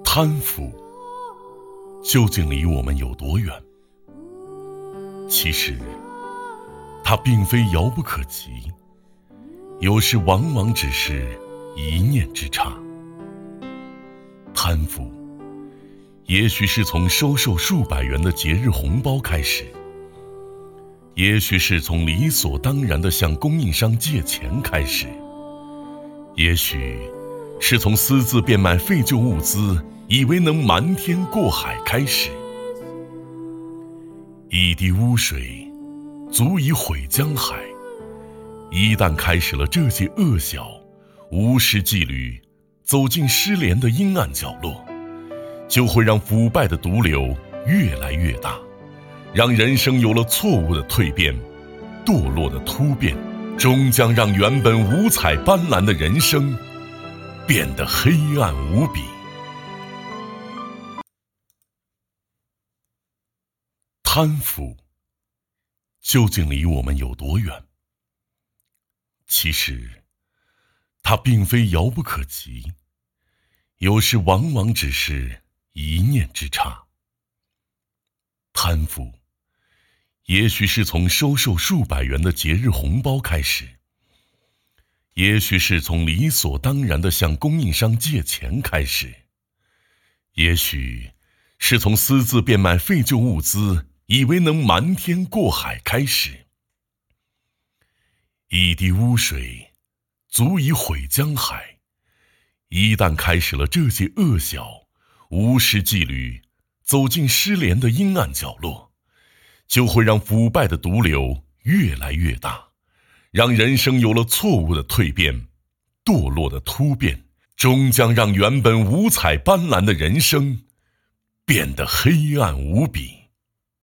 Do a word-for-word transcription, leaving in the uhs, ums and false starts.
贪腐究竟离我们有多远？其实它并非遥不可及，有时往往只是一念之差。贪腐也许是从收受数百元的节日红包开始，也许是从理所当然地向供应商借钱开始，也许是从私自变卖废旧物资，以为能瞒天过海开始。一滴污水足以毁江海，一旦开始了这些恶小，无视纪律，走进失联的阴暗角落，就会让腐败的毒瘤越来越大，让人生有了错误的蜕变，堕落的突变，终将让原本五彩斑斓的人生变得黑暗无比。贪腐究竟离我们有多远？其实它并非遥不可及，有时往往只是一念之差。贪腐也许是从收受数百元的节日红包开始，也许是从理所当然地向供应商借钱开始，也许是从私自变卖废旧物资，以为能瞒天过海开始。一滴污水足以毁江海，一旦开始了这些恶小，无视纪律，走进失联的阴暗角落，就会让腐败的毒瘤越来越大，让人生有了错误的蜕变，堕落的突变，终将让原本五彩斑斓的人生变得黑暗无比。